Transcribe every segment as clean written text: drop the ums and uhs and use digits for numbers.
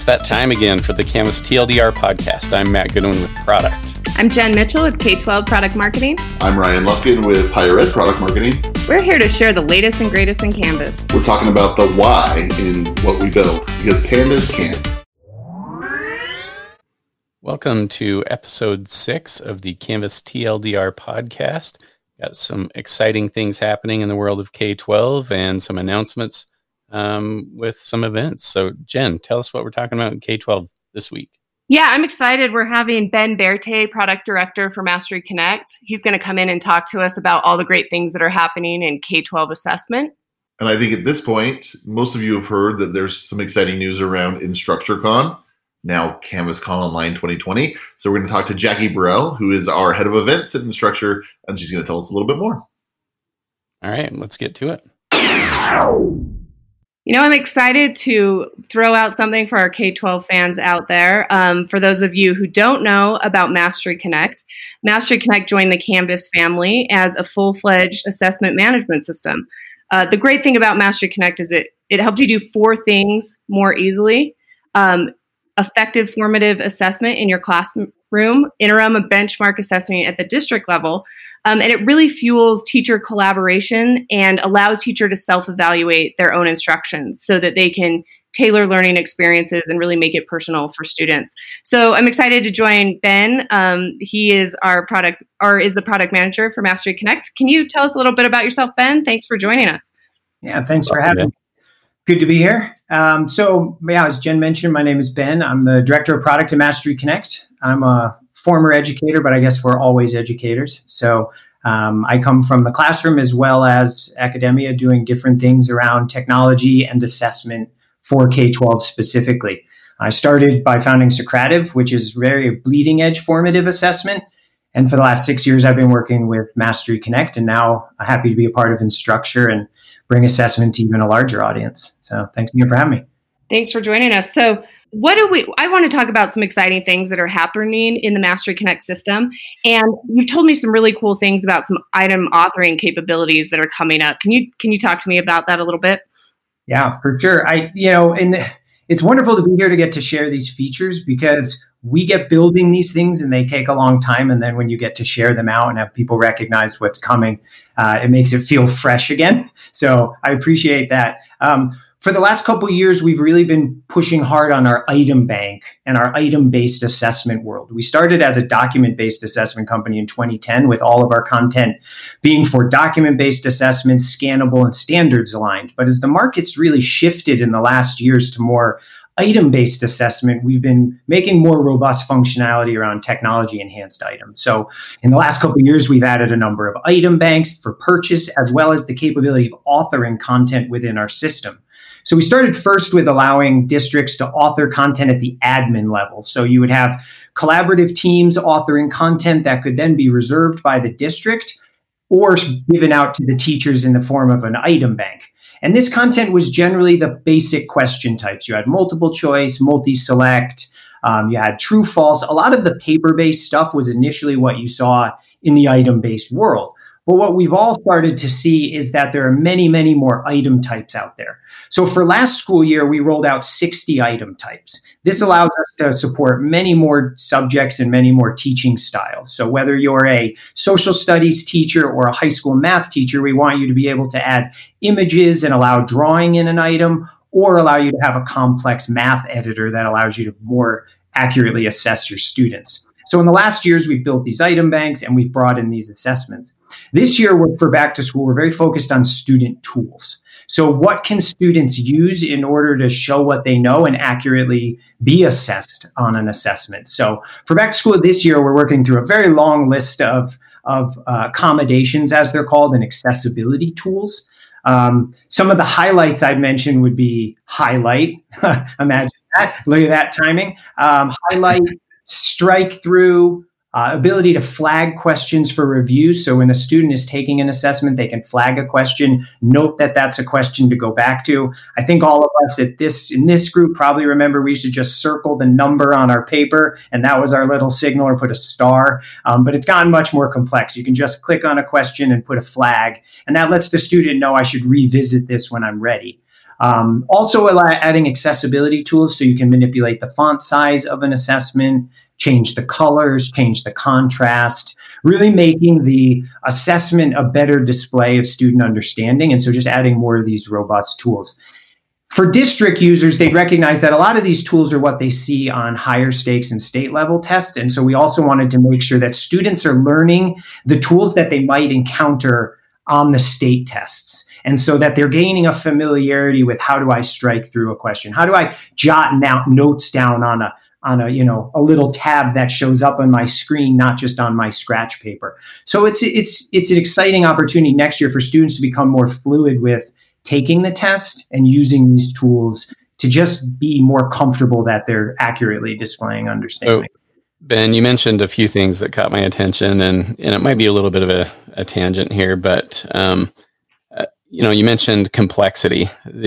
It's that time again for the Canvas TLDR podcast. I'm Matt Goodwin with Product. I'm Jen Mitchell with K-12 Product Marketing. I'm Ryan Lufkin with Higher Ed Product Marketing. We're here to share the latest and greatest in Canvas. We're talking about the why in what we build, because Canvas can. Welcome to episode 6 of the Canvas TLDR podcast. Got some exciting things happening in the world of K-12 and some announcements with some events. So Jen, tell us what we're talking about in K-12 this week. Yeah, I'm excited. We're having Ben Berthe, Product Director for Mastery Connect. He's going to come in and talk to us about all the great things that are happening in K-12 assessment. And I think at this point, most of you have heard that there's some exciting news around InstructureCon, now CanvasCon Online 2020. So we're going to talk to Jackie Burrell, who is our head of events at Instructure, and she's going to tell us a little bit more. All right, let's get to it. You know, I'm excited to throw out something for our K-12 fans out there. For those of you who don't know about Mastery Connect joined the Canvas family as a full-fledged assessment management system. The great thing about Mastery Connect is it helps you do 4 things more easily. Effective formative assessment in your classroom, interim and benchmark assessment at the district level. And it really fuels teacher collaboration and allows teacher to self-evaluate their own instructions so that they can tailor learning experiences and really make it personal for students. So I'm excited to join Ben. He is is the product manager for Mastery Connect. Can you tell us a little bit about yourself, Ben? Thanks for joining us. Yeah, thanks for having me. Good to be here. As Jen mentioned, my name is Ben. I'm the Director of Product at Mastery Connect. I'm a former educator, but I guess we're always educators. So I come from the classroom as well as academia, doing different things around technology and assessment for K-12 specifically. I started by founding Socrative, which is very bleeding edge formative assessment. And for the last 6 years, I've been working with Mastery Connect, and now I'm happy to be a part of Instructure and bring assessment to even a larger audience. So thanks again for having me. Thanks for joining us. So I want to talk about some exciting things that are happening in the Mastery Connect system. And you've told me some really cool things about some item authoring capabilities that are coming up. Can you talk to me about that a little bit? Yeah, for sure. It's wonderful to be here to get to share these features because we get building these things and they take a long time. And then when you get to share them out and have people recognize what's coming, it makes it feel fresh again. So I appreciate that. For the last couple of years, we've really been pushing hard on our item bank and our item-based assessment world. We started as a document-based assessment company in 2010 with all of our content being for document-based assessments, scannable and standards aligned. But as the market's really shifted in the last years to more item-based assessment, we've been making more robust functionality around technology-enhanced items. So in the last couple of years, we've added a number of item banks for purchase, as well as the capability of authoring content within our system. So we started first with allowing districts to author content at the admin level. So you would have collaborative teams authoring content that could then be reserved by the district or given out to the teachers in the form of an item bank. And this content was generally the basic question types. You had multiple choice, multi-select, you had true, false. A lot of the paper-based stuff was initially what you saw in the item-based world. But what we've all started to see is that there are many, many more item types out there. So for last school year, we rolled out 60 item types. This allows us to support many more subjects and many more teaching styles. So whether you're a social studies teacher or a high school math teacher, we want you to be able to add images and allow drawing in an item, or allow you to have a complex math editor that allows you to more accurately assess your students. So in the last years, we've built these item banks and we've brought in these assessments. This year, for back to school, we're very focused on student tools. So what can students use in order to show what they know and accurately be assessed on an assessment? So for back to school this year, we're working through a very long list of accommodations, as they're called, and accessibility tools. Some of the highlights I'd mention would be highlight. Imagine that. Look at that timing. Highlight, strike through, ability to flag questions for review. So when a student is taking an assessment, they can flag a question, note that that's a question to go back to. I think all of us in this group probably remember we used to just circle the number on our paper, and that was our little signal, or put a star. But it's gotten much more complex. You can just click on a question and put a flag, and that lets the student know I should revisit this when I'm ready. Also adding accessibility tools so you can manipulate the font size of an assessment, change the colors, change the contrast, really making the assessment a better display of student understanding. And so just adding more of these robust tools. For district users, they recognize that a lot of these tools are what they see on higher stakes and state level tests. And so we also wanted to make sure that students are learning the tools that they might encounter on the state tests. And so that they're gaining a familiarity with how do I strike through a question? How do I jot notes down on a little tab that shows up on my screen, not just on my scratch paper. So it's an exciting opportunity next year for students to become more fluid with taking the test and using these tools to just be more comfortable that they're accurately displaying understanding. So, Ben, you mentioned a few things that caught my attention, and it might be a little bit of a tangent here, but you mentioned complexity.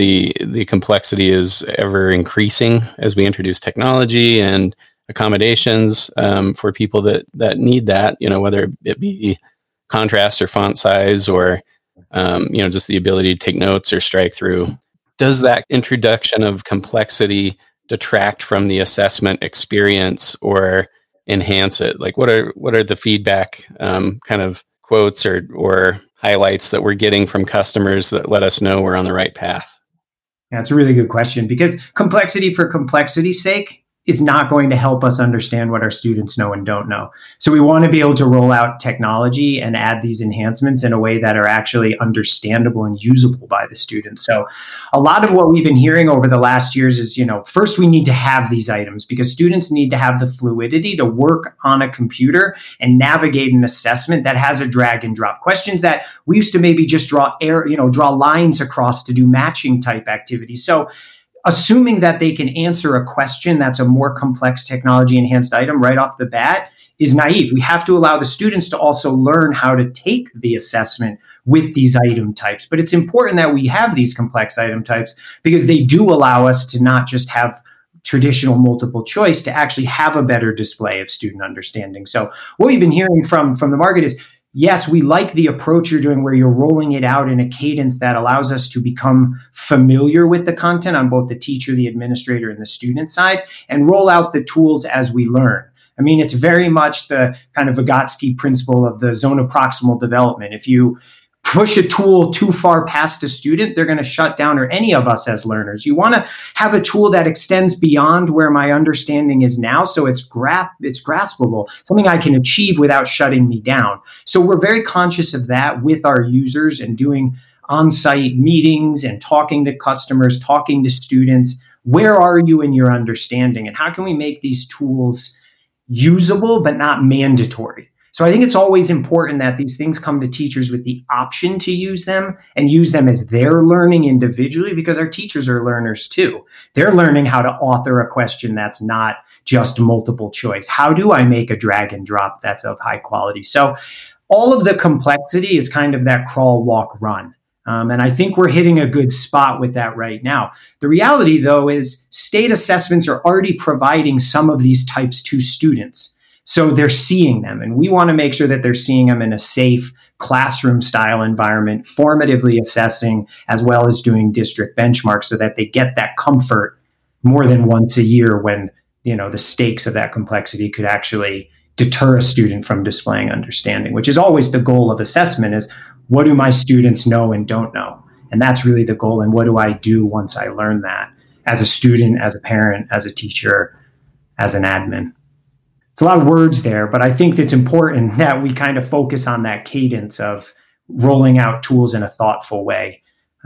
The complexity is ever increasing as we introduce technology and accommodations for people that need that, whether it be contrast or font size or just the ability to take notes or strike through. Does that introduction of complexity detract from the assessment experience or enhance it? Like, what are the feedback kind of quotes or highlights that we're getting from customers that let us know we're on the right path? Yeah, it's a really good question, because complexity for complexity's sake is not going to help us understand what our students know and don't know. So we want to be able to roll out technology and add these enhancements in a way that are actually understandable and usable by the students. So a lot of what we've been hearing over the last years is, first we need to have these items because students need to have the fluidity to work on a computer and navigate an assessment that has a drag and drop. Questions that we used to maybe just draw lines across to do matching type activities. So assuming that they can answer a question that's a more complex technology enhanced item right off the bat is naive. We have to allow the students to also learn how to take the assessment with these item types. But it's important that we have these complex item types because they do allow us to not just have traditional multiple choice, to actually have a better display of student understanding. So what we've been hearing from the market is, yes, we like the approach you're doing where you're rolling it out in a cadence that allows us to become familiar with the content on both the teacher, the administrator, and the student side, and roll out the tools as we learn. I mean, it's very much the kind of Vygotsky principle of the zone of proximal development. If you push a tool too far past a student, they're going to shut down, or any of us as learners. You want to have a tool that extends beyond where my understanding is now, so it's graspable, something I can achieve without shutting me down. So we're very conscious of that with our users and doing on-site meetings and talking to customers, talking to students. Where are you in your understanding, and how can we make these tools usable but not mandatory? So I think it's always important that these things come to teachers with the option to use them and use them as they're learning individually, because our teachers are learners too. They're learning how to author a question that's not just multiple choice. How do I make a drag and drop that's of high quality? So all of the complexity is kind of that crawl, walk, run. And I think we're hitting a good spot with that right now. The reality, though, is state assessments are already providing some of these types to students. So they're seeing them, and we want to make sure that they're seeing them in a safe classroom style environment, formatively assessing, as well as doing district benchmarks so that they get that comfort more than once a year when, the stakes of that complexity could actually deter a student from displaying understanding, which is always the goal of assessment, is what do my students know and don't know? And that's really the goal. And what do I do once I learn that as a student, as a parent, as a teacher, as an admin? It's a lot of words there, but I think it's important that we kind of focus on that cadence of rolling out tools in a thoughtful way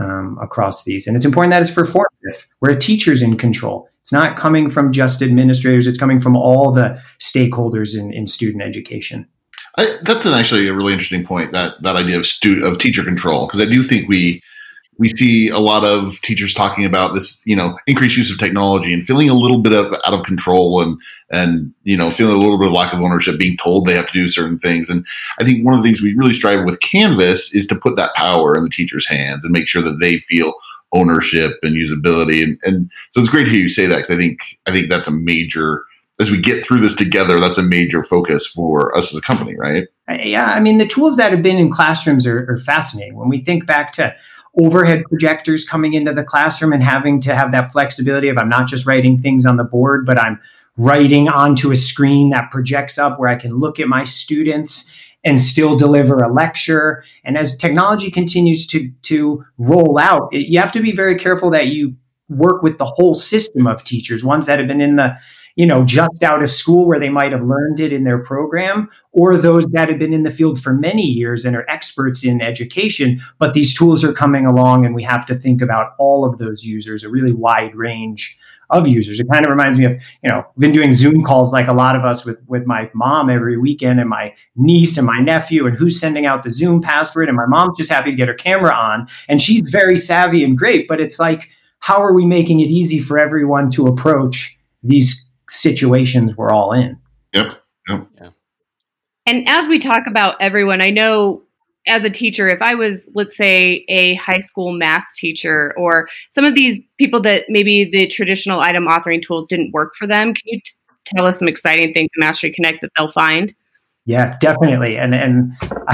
across these. And it's important that it's performative, where a teacher's in control. It's not coming from just administrators. It's coming from all the stakeholders in student education. That's actually a really interesting point, that idea of teacher control, because I do think we see a lot of teachers talking about this, increased use of technology and feeling a little bit of out of control and feeling a little bit of lack of ownership, being told they have to do certain things. And I think one of the things we really strive with Canvas is to put that power in the teacher's hands and make sure that they feel ownership and usability. And so it's great to hear you say that, because I think that's a major, as we get through this together, that's a major focus for us as a company, right? Yeah, I mean, the tools that have been in classrooms are fascinating. When we think back to overhead projectors coming into the classroom and having to have that flexibility of I'm not just writing things on the board, but I'm writing onto a screen that projects up where I can look at my students and still deliver a lecture. And as technology continues to roll out, you have to be very careful that you work with the whole system of teachers, ones that have been in the, just out of school where they might have learned it in their program, or those that have been in the field for many years and are experts in education, but these tools are coming along and we have to think about all of those users, a really wide range of users. It kind of reminds me of, I've been doing Zoom calls like a lot of us with my mom every weekend and my niece and my nephew and who's sending out the Zoom password. And my mom's just happy to get her camera on and she's very savvy and great, but it's like, how are we making it easy for everyone to approach these situations we're all in? Yep. Yeah. And as we talk about everyone, I know as a teacher, if I was, let's say, a high school math teacher or some of these people that maybe the traditional item authoring tools didn't work for them, can you tell us some exciting things in Mastery Connect that they'll find? Yes, definitely. And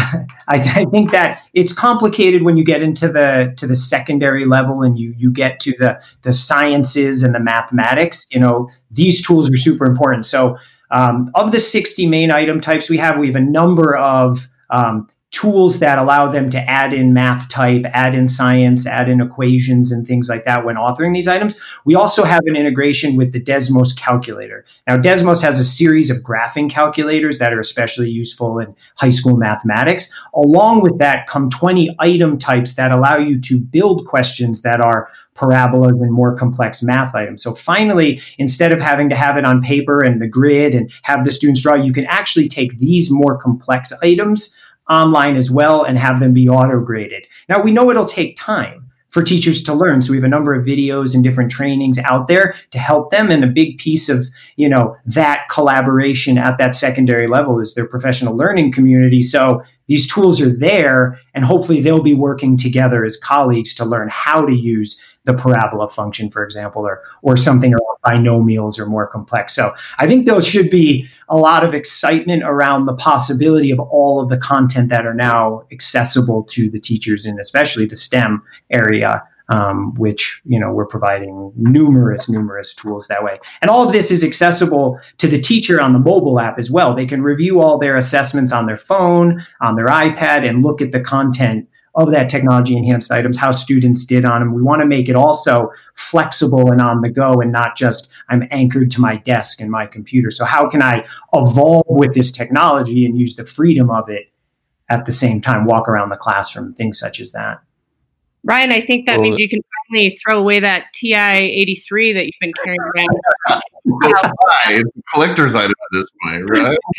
I think that it's complicated when you get into the secondary level and you get to the sciences and the mathematics. These tools are super important. So of the 60 main item types we have a number of tools that allow them to add in math type, add in science, add in equations and things like that when authoring these items. We also have an integration with the Desmos calculator. Now, Desmos has a series of graphing calculators that are especially useful in high school mathematics. Along with that come 20 item types that allow you to build questions that are parabolas and more complex math items. So finally, instead of having to have it on paper and the grid and have the students draw, you can actually take these more complex items online as well and have them be auto-graded. Now, we know it'll take time for teachers to learn. So we have a number of videos and different trainings out there to help them. And a big piece of, that collaboration at that secondary level is their professional learning community. So these tools are there and hopefully they'll be working together as colleagues to learn how to use the parabola function, for example, or something around binomials or more complex. So I think there should be a lot of excitement around the possibility of all of the content that are now accessible to the teachers in especially the STEM area, which, we're providing numerous tools that way. And all of this is accessible to the teacher on the mobile app as well. They can review all their assessments on their phone, on their iPad, and look at the content of that technology enhanced items, how students did on them. We want to make it also flexible and on the go and not just I'm anchored to my desk and my computer. So how can I evolve with this technology and use the freedom of it at the same time, walk around the classroom, things such as that. Ryan, I think that means you can finally throw away that TI-83 that you've been carrying around. It's a collector's item at this point,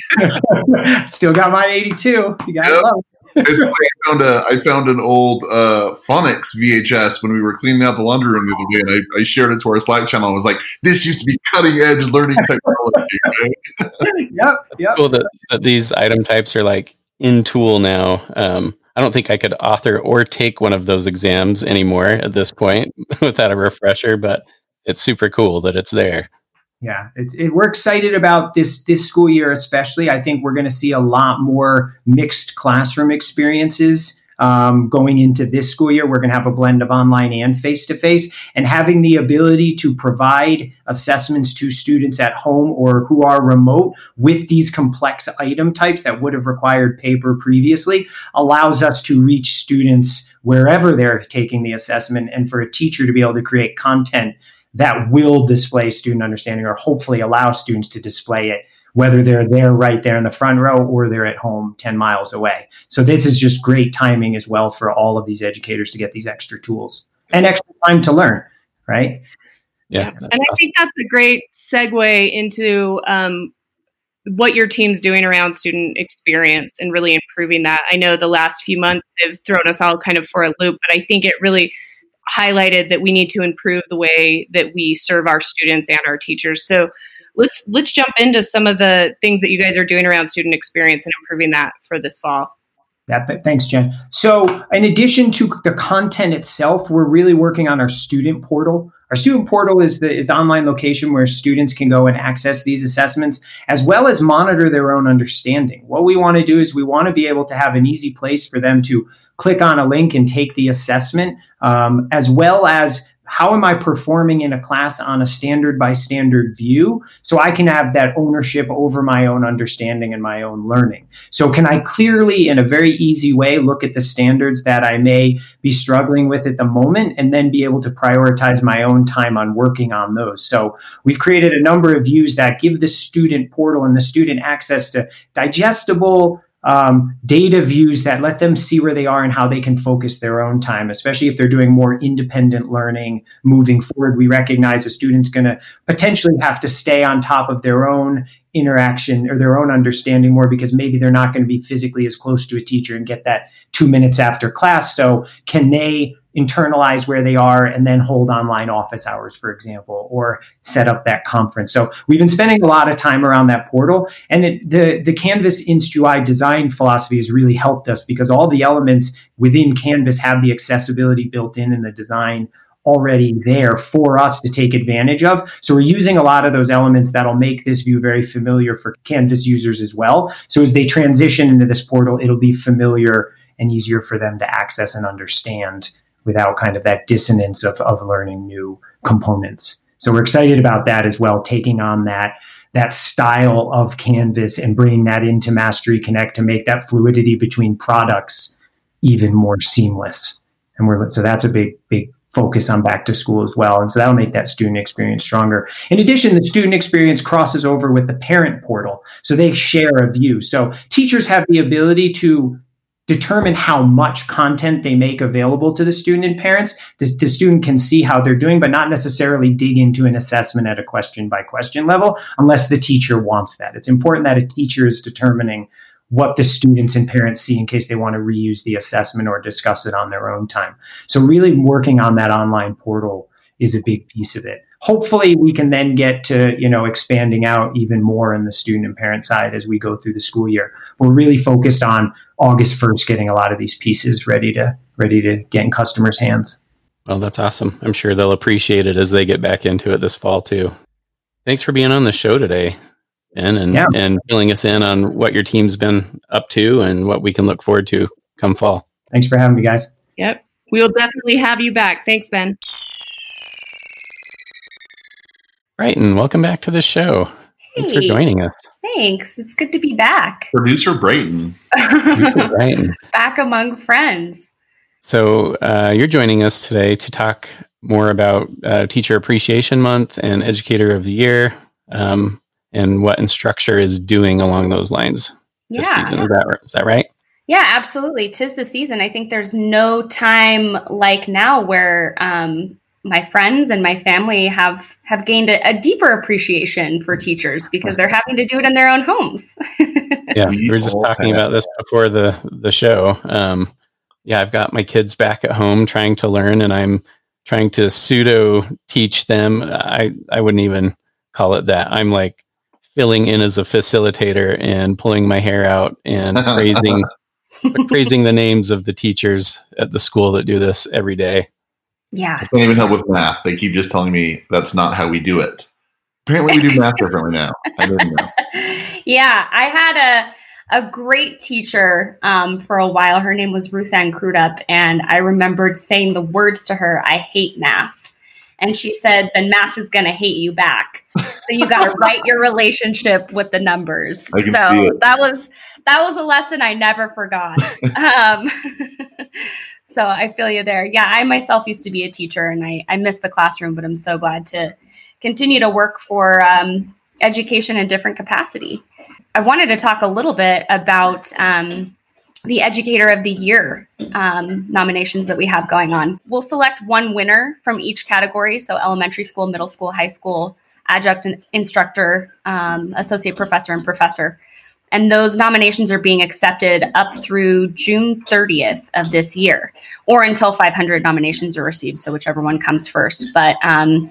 right? Still got my 82. You got to love it. I found an old phonics VHS when we were cleaning out the laundry room the other day, and I shared it to our Slack channel. I was like, "This used to be cutting edge learning technology." Right? Yep. Cool that these item types are like in tool now. I don't think I could author or take one of those exams anymore at this point without a refresher, but it's super cool that it's there. Yeah, we're excited about this school year, especially. I think we're going to see a lot more mixed classroom experiences going into this school year. We're going to have a blend of online and face-to-face, and having the ability to provide assessments to students at home or who are remote with these complex item types that would have required paper previously allows us to reach students wherever they're taking the assessment, and for a teacher to be able to create content that will display student understanding or hopefully allow students to display it, whether they're there right there in the front row or they're at home 10 miles away. So this is just great timing as well for all of these educators to get these extra tools and extra time to learn, right? Yeah. And I think that's a great segue into what your team's doing around student experience and really improving that. I know the last few months have thrown us all kind of for a loop, but I think it really highlighted that we need to improve the way that we serve our students and our teachers. So let's jump into some of the things that you guys are doing around student experience and improving that for this fall. Thanks, Jen. So in addition to the content itself, we're really working on our student portal. Our student portal is the online location where students can go and access these assessments, as well as monitor their own understanding. What we want to do is we want to be able to have an easy place for them to click on a link and take the assessment, as well as how am I performing in a class on a standard by standard view, so I can have that ownership over my own understanding and my own learning. So can I clearly, in a very easy way, look at the standards that I may be struggling with at the moment and then be able to prioritize my own time on working on those? So we've created a number of views that give the student portal and the student access to digestible data views that let them see where they are and how they can focus their own time, especially if they're doing more independent learning moving forward. We recognize a student's going to potentially have to stay on top of their own interaction or their own understanding more because maybe they're not going to be physically as close to a teacher and get that 2 minutes after class. So can they internalize where they are and then hold online office hours, for example, or set up that conference? So we've been spending a lot of time around that portal, and the Canvas InstUI design philosophy has really helped us because all the elements within Canvas have the accessibility built in the design already there for us to take advantage of. So we're using a lot of those elements that'll make this view very familiar for Canvas users as well. So as they transition into this portal, it'll be familiar and easier for them to access and understand without kind of that dissonance of learning new components. So we're excited about that as well, taking on that style of Canvas and bringing that into Mastery Connect to make that fluidity between products even more seamless. And so that's a big focus on back to school as well. And so that'll make that student experience stronger. In addition, the student experience crosses over with the parent portal. So they share a view. So teachers have the ability to determine how much content they make available to the student and parents. The student can see how they're doing, but not necessarily dig into an assessment at a question by question level unless the teacher wants that. It's important that a teacher is determining what the students and parents see in case they want to reuse the assessment or discuss it on their own time. So really working on that online portal is a big piece of it. Hopefully we can then get to, expanding out even more in the student and parent side as we go through the school year. We're really focused on August 1st, getting a lot of these pieces ready to get in customers' hands. Well, that's awesome. I'm sure they'll appreciate it as they get back into it this fall too. Thanks for being on the show today, Ben, and filling us in on what your team's been up to and what we can look forward to come fall. Thanks for having me, guys. Yep. We'll definitely have you back. Thanks, Ben. Brighton, welcome back to the show. Hey, thanks for joining us. Thanks. It's good to be back. Producer Brighton. Back among friends. So you're joining us today to talk more about Teacher Appreciation Month and Educator of the Year, and what Instructure is doing along those lines this season. Is that right? Yeah, absolutely. 'Tis the season. I think there's no time like now where my friends and my family have gained a deeper appreciation for teachers because they're having to do it in their own homes. Yeah, we were just talking about this before the show. I've got my kids back at home trying to learn, and I'm trying to pseudo teach them. I wouldn't even call it that. I'm like filling in as a facilitator and pulling my hair out and praising the names of the teachers at the school that do this every day. Yeah. I can't even help with math. They keep just telling me that's not how we do it. Apparently we do math differently now. I didn't know. Yeah, I had a great teacher for a while. Her name was Ruth Ann Crudup, and I remembered saying the words to her, "I hate math." And she said, "Then math is going to hate you back. So you got to write your relationship with the numbers." So that was a lesson I never forgot. So I feel you there. Yeah, I myself used to be a teacher, and I miss the classroom, but I'm so glad to continue to work for education in different capacity. I wanted to talk a little bit about the Educator of the Year nominations that we have going on. We'll select one winner from each category, so elementary school, middle school, high school, adjunct instructor, associate professor, and professor. And those nominations are being accepted up through June 30th of this year, or until 500 nominations are received, so whichever one comes first. But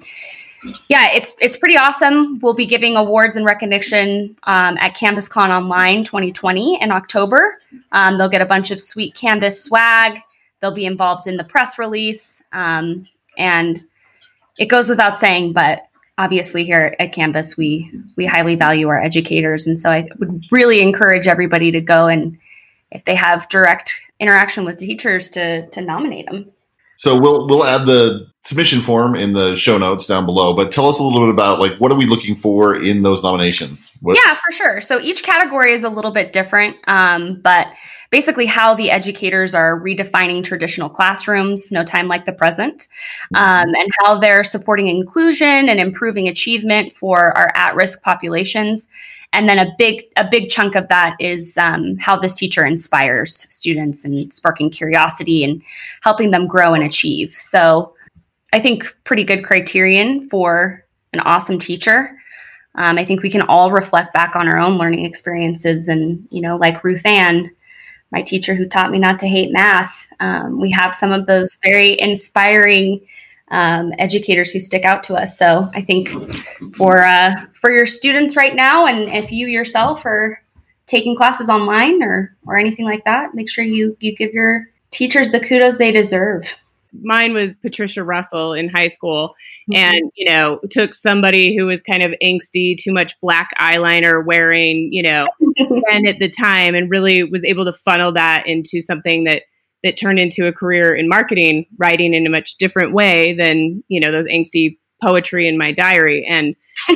it's pretty awesome. We'll be giving awards and recognition at CanvasCon Online 2020 in October. They'll get a bunch of sweet Canvas swag. They'll be involved in the press release. And it goes without saying, but obviously here at Canvas, we highly value our educators. And so I would really encourage everybody to go and if they have direct interaction with teachers to nominate them. So we'll add the submission form in the show notes down below, but tell us a little bit about what are we looking for in those nominations? Yeah, for sure. So each category is a little bit different, but basically how the educators are redefining traditional classrooms, no time like the present, and how they're supporting inclusion and improving achievement for our at-risk populations. And then a big chunk of that is how this teacher inspires students and sparking curiosity and helping them grow and achieve. So I think pretty good criterion for an awesome teacher. I think we can all reflect back on our own learning experiences. And, like Ruth Ann, my teacher who taught me not to hate math, we have some of those very inspiring educators who stick out to us. So I think for your students right now, and if you yourself are taking classes online or anything like that, make sure you give your teachers the kudos they deserve. Mine was Patricia Russell in high school, and took somebody who was kind of angsty, too much black eyeliner wearing, and at the time, and really was able to funnel that into something that turned into a career in marketing, writing in a much different way than those angsty poetry in my diary. And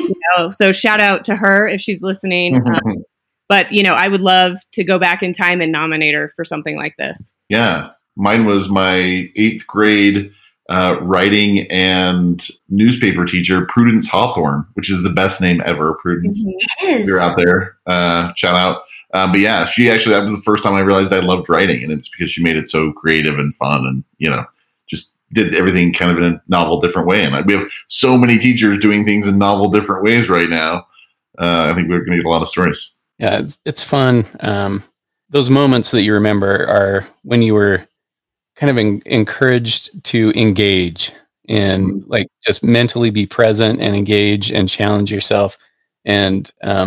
so shout out to her if she's listening. But I would love to go back in time and nominate her for something like this. Yeah. Mine was my 8th grade writing and newspaper teacher, Prudence Hawthorne, which is the best name ever. Prudence, you're out there. Shout out. But yeah, that was the first time I realized I loved writing, and it's because she made it so creative and fun, and just did everything kind of in a novel, different way. And we have so many teachers doing things in novel, different ways right now. I think we're going to get a lot of stories. Yeah, it's fun. Those moments that you remember are when you were kind of encouraged to engage and just mentally be present and engage and challenge yourself. And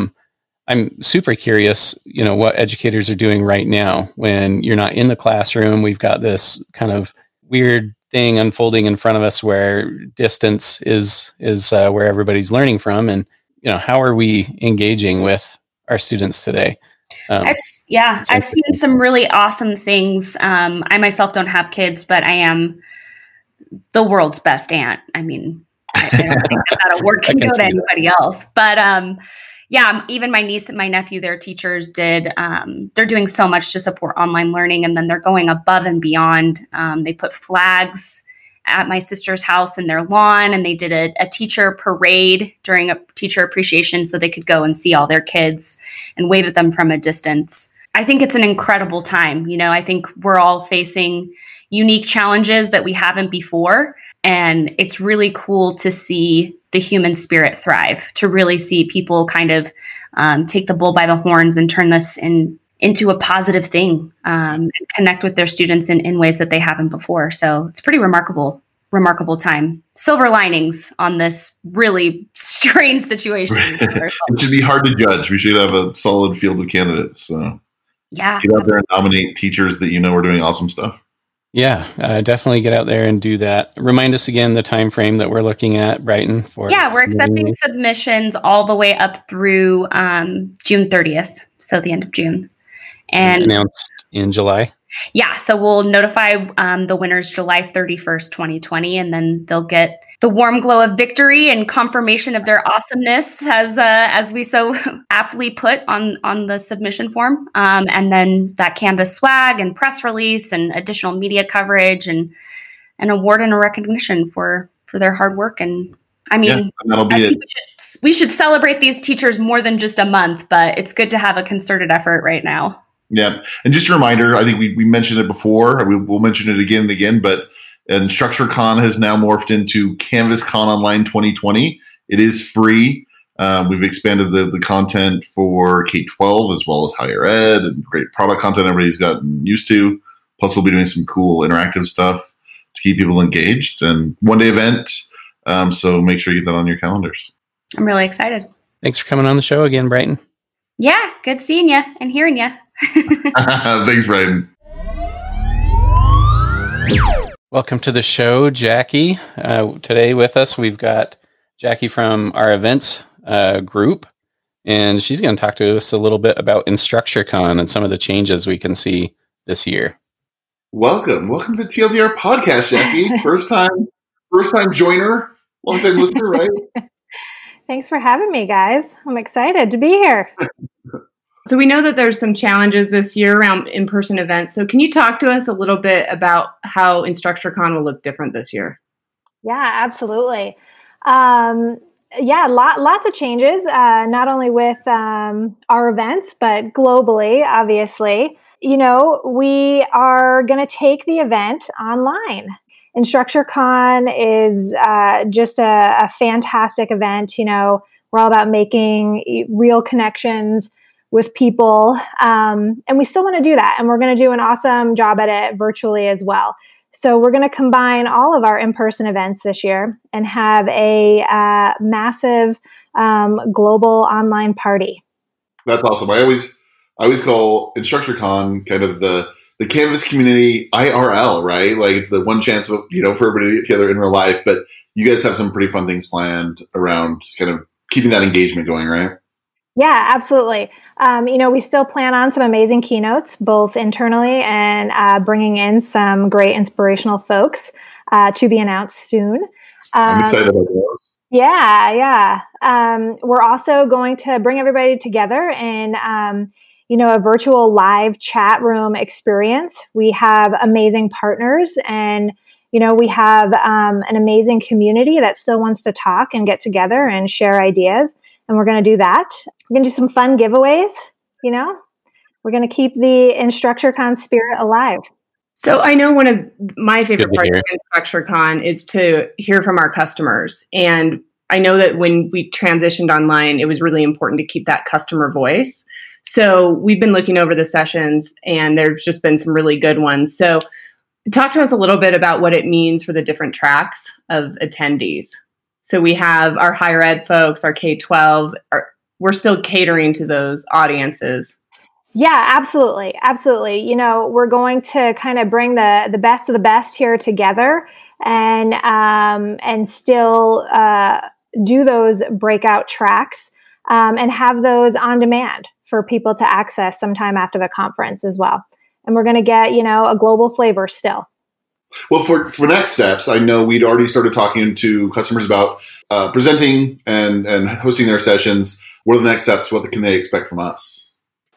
I'm super curious, what educators are doing right now when you're not in the classroom. We've got this kind of weird thing unfolding in front of us where distance is where everybody's learning from. And, how are we engaging with our students today? I've seen some really awesome things. I myself don't have kids, but I am the world's best aunt. I mean, I don't think that award can go to anybody else. But even my niece and my nephew, their teachers they're doing so much to support online learning, and then they're going above and beyond. They put flags at my sister's house in their lawn, and they did a teacher parade during a teacher appreciation so they could go and see all their kids and wave at them from a distance. I think it's an incredible time. I think we're all facing unique challenges that we haven't before, and it's really cool to see the human spirit thrive, to really see people kind of take the bull by the horns and turn this into a positive thing, and connect with their students in ways that they haven't before. So it's pretty remarkable time. Silver linings on this really strange situation. It should be hard to judge. We should have a solid field of candidates. So yeah, get out there and nominate teachers that are doing awesome stuff. Yeah, definitely get out there and do that. Remind us again the time frame that we're looking at, Brighton. We're accepting submissions all the way up through June 30th, so the end of June. And announced in July? Yeah, so we'll notify the winners July 31st, 2020, and then they'll get the warm glow of victory and confirmation of their awesomeness, as we so aptly put on the submission form. And then that Canvas swag and press release and additional media coverage and an award and a recognition for their hard work. And I mean, that'll be it. We should celebrate these teachers more than just a month, but it's good to have a concerted effort right now. Yeah. And just a reminder, I think we mentioned it before, we'll mention it again and again, but InstructureCon has now morphed into CanvasCon Online 2020. It is free. We've expanded the content for K-12 as well as higher ed, and great product content everybody's gotten used to. Plus, we'll be doing some cool interactive stuff to keep people engaged, and one-day event. So make sure you get that on your calendars. I'm really excited. Thanks for coming on the show again, Brighton. Yeah, good seeing you and hearing you. Thanks, Brighton. Welcome to the show, Jackie. Today with us, we've got Jackie from our events group. and she's going to talk to us a little bit about InstructureCon and some of the changes we can see this year. Welcome to the TLDR podcast, Jackie. First time joiner, long time listener, right? Thanks for having me, guys. I'm excited to be here. So we know that there's some challenges this year around in-person events. So can you talk to us a little bit about how InstructureCon will look different this year? Yeah, absolutely. Lots of changes, not only with our events, but globally, obviously. You know, we are going to take the event online. InstructureCon is just a fantastic event. You know, we're all about making real connections with people. And we still want to do that. And we're going to do an awesome job at it virtually as well. So we're going to combine all of our in-person events this year and have a massive global online party. That's awesome. I always call InstructureCon kind of the Canvas community IRL, right? Like it's the one chance of, for everybody to get together in real life. But you guys have some pretty fun things planned around kind of keeping that engagement going, right? Yeah, absolutely. We still plan on some amazing keynotes, both internally and bringing in some great inspirational folks to be announced soon. I'm excited about those. Yeah. We're also going to bring everybody together in, a virtual live chat room experience. We have amazing partners and, we have an amazing community that still wants to talk and get together and share ideas. And we're going to do that. We're going to do some fun giveaways, We're going to keep the InstructureCon spirit alive. So I know one of my favorite parts of InstructureCon is to hear from our customers. And I know that when we transitioned online, it was really important to keep that customer voice. So we've been looking over the sessions and there's just been some really good ones. So talk to us a little bit about what it means for the different tracks of attendees. So we have our higher ed folks, our K-12. We're still catering to those audiences. Yeah, absolutely. Absolutely. We're going to kind of bring the best of the best here together and still do those breakout tracks and have those on demand for people to access sometime after the conference as well. And we're going to get, a global flavor still. Well, for next steps, I know we'd already started talking to customers about presenting and hosting their sessions. What are the next steps? What can they expect from us?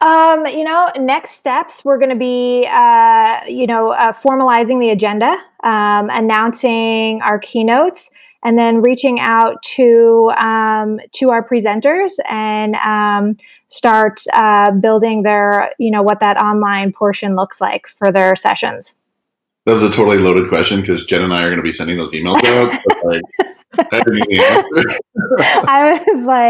Next steps, we're going to be, formalizing the agenda, announcing our keynotes, and then reaching out to our presenters and start building their, what that online portion looks like for their sessions. That was a totally loaded question because Jen and I are going to be sending those emails out. So I didn't need the answer. I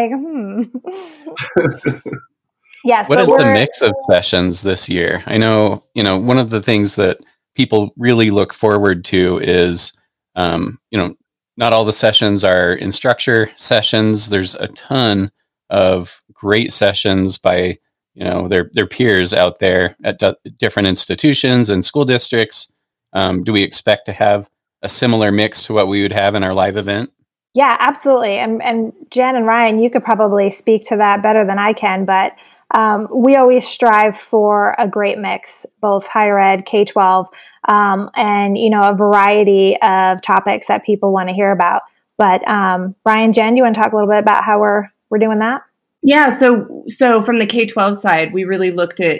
was like, Yes. What is the mix of sessions this year? I know, one of the things that people really look forward to is, not all the sessions are Instructure sessions. There's a ton of great sessions by, their peers out there at different institutions and school districts. Do we expect to have a similar mix to what we would have in our live event? Yeah, absolutely. And Jen and Ryan, you could probably speak to that better than I can, but we always strive for a great mix, both higher ed, K-12, and, a variety of topics that people want to hear about. But Ryan, Jen, do you want to talk a little bit about how we're doing that? Yeah. So from the K-12 side, we really looked at,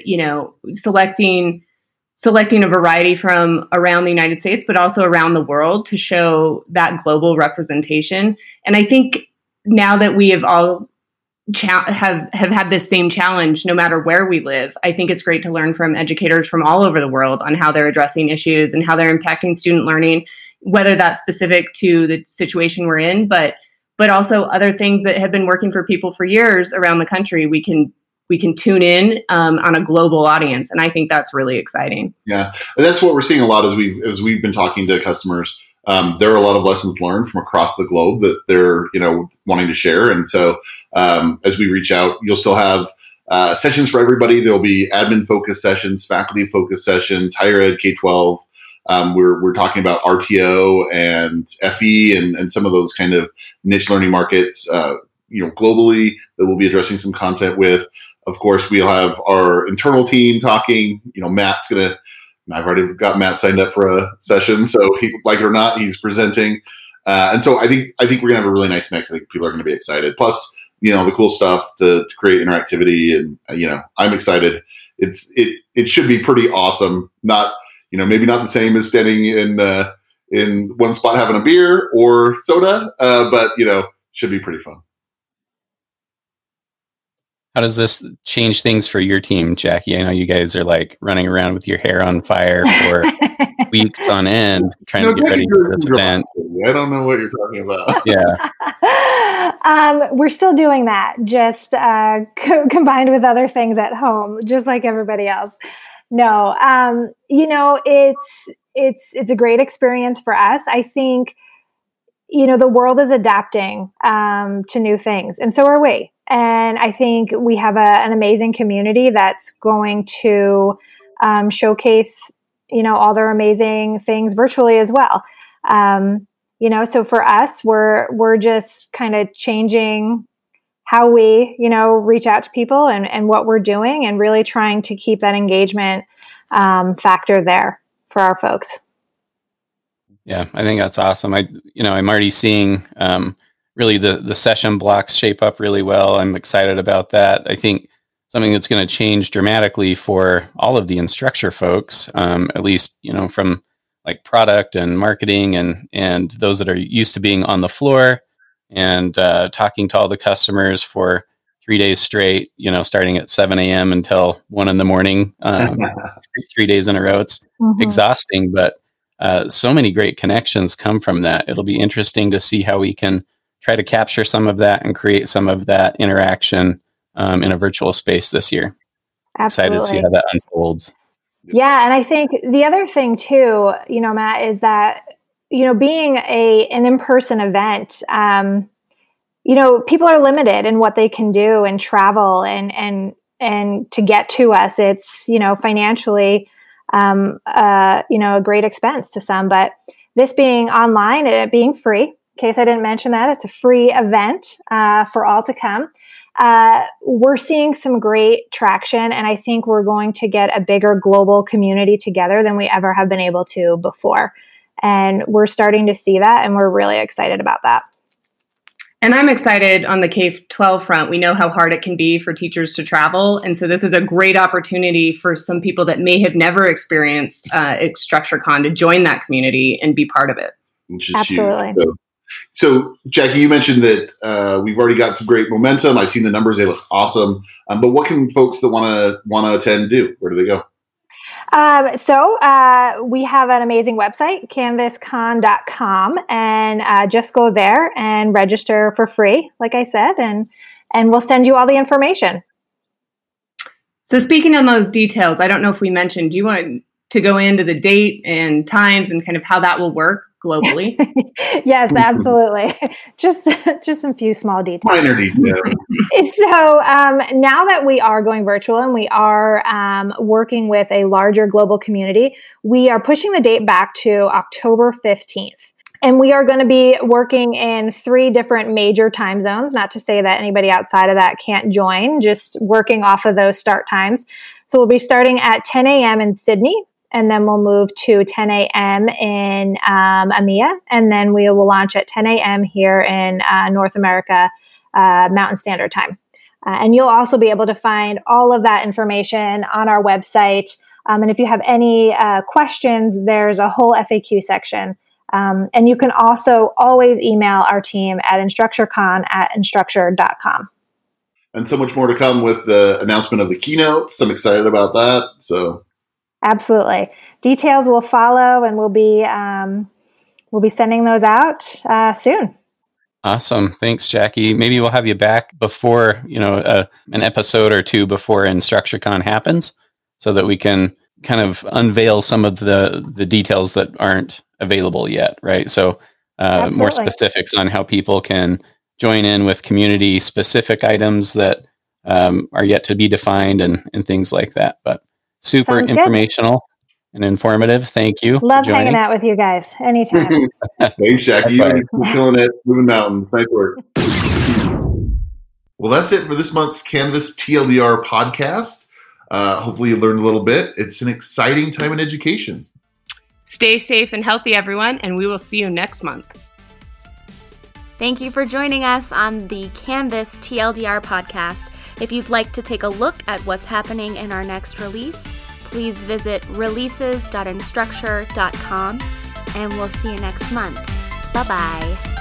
selecting a variety from around the United States, but also around the world to show that global representation. And I think now that we have all have had this same challenge, no matter where we live, I think it's great to learn from educators from all over the world on how they're addressing issues and how they're impacting student learning, whether that's specific to the situation we're in, but also other things that have been working for people for years around the country. We can tune in on a global audience. And I think that's really exciting. Yeah. And that's what we're seeing a lot as we've been talking to customers. There are a lot of lessons learned from across the globe that they're, wanting to share. And so as we reach out, you'll still have sessions for everybody. There'll be admin focused sessions, faculty focused sessions, higher ed, K-12. We're talking about RTO and FE and some of those kind of niche learning markets. globally that we'll be addressing some content with. Of course, we'll have our internal team talking. Matt's gonna. I've already got Matt signed up for a session, so like it or not, he's presenting. And so I think we're gonna have a really nice mix. I think people are gonna be excited. Plus, the cool stuff to create interactivity, and I'm excited. It should be pretty awesome. Not maybe not the same as standing in one spot having a beer or soda, but should be pretty fun. How does this change things for your team, Jackie? I know you guys are like running around with your hair on fire for weeks on end trying to get ready for this event. I don't know what you're talking about. Yeah. We're still doing that, just combined with other things at home, just like everybody else. No, it's a great experience for us. I think, the world is adapting to new things, and so are we. And I think we have an amazing community that's going to showcase, all their amazing things virtually as well. So for us, we're just kind of changing how we, reach out to people and what we're doing, and really trying to keep that engagement factor there for our folks. Yeah, I think that's awesome. I'm already seeing really the session blocks shape up really well. I'm excited about that. I think something that's going to change dramatically for all of the Instructure folks, at least, from like product and marketing and those that are used to being on the floor and talking to all the customers for 3 days straight, starting at 7 a.m. until 1 a.m, 3 days in a row. It's exhausting, but so many great connections come from that. It'll be interesting to see how we can try to capture some of that and create some of that interaction in a virtual space this year. Absolutely. Excited to see how that unfolds. Yeah. And I think the other thing too, Matt, is that, being an in-person event, people are limited in what they can do and travel and to get to us. It's, financially, a great expense to some, but this being online and it being free, in case I didn't mention that, it's a free event for all to come. We're seeing some great traction, and I think we're going to get a bigger global community together than we ever have been able to before. And we're starting to see that, and we're really excited about that. And I'm excited on the K-12 front. We know how hard it can be for teachers to travel. And so this is a great opportunity for some people that may have never experienced InstructureCon to join that community and be part of it. Which is absolutely huge. So, Jackie, you mentioned that we've already got some great momentum. I've seen the numbers; they look awesome. But what can folks that want to attend do? Where do they go? We have an amazing website, canvascon.com, and just go there and register for free, like I said, and we'll send you all the information. So speaking of those details, I don't know if we mentioned, do you want to go into the date and times and kind of how that will work globally? Yes, absolutely. Just some few small details. Minor details. So now that we are going virtual and we are working with a larger global community, we are pushing the date back to October 15th. And we are going to be working in 3 different major time zones. Not to say that anybody outside of that can't join, just working off of those start times. So we'll be starting at 10 a.m. in Sydney, and then we'll move to 10 a.m. in EMEA, and then we will launch at 10 a.m. here in North America, Mountain Standard Time. And you'll also be able to find all of that information on our website. And if you have any questions, there's a whole FAQ section. And you can also always email our team at instructurecon@instructure.com. And so much more to come with the announcement of the keynotes. I'm excited about that. So, absolutely, details will follow, and we'll be sending those out soon. Awesome, thanks, Jackie. Maybe we'll have you back before an episode or 2 before InstructureCon happens, so that we can kind of unveil some of the details that aren't available yet, right? So more specifics on how people can join in with community specific items that are yet to be defined and things like that. But super informational and informative. Thank you. Love hanging out with you guys anytime. Thanks, Jackie. You're killing it, moving mountains. Nice work. Well, that's it for this month's Canvas TLDR podcast. Hopefully you learned a little bit. It's an exciting time in education. Stay safe and healthy, everyone, and we will see you next month. Thank you for joining us on the Canvas TLDR podcast. If you'd like to take a look at what's happening in our next release, please visit releases.instructure.com, and we'll see you next month. Bye-bye.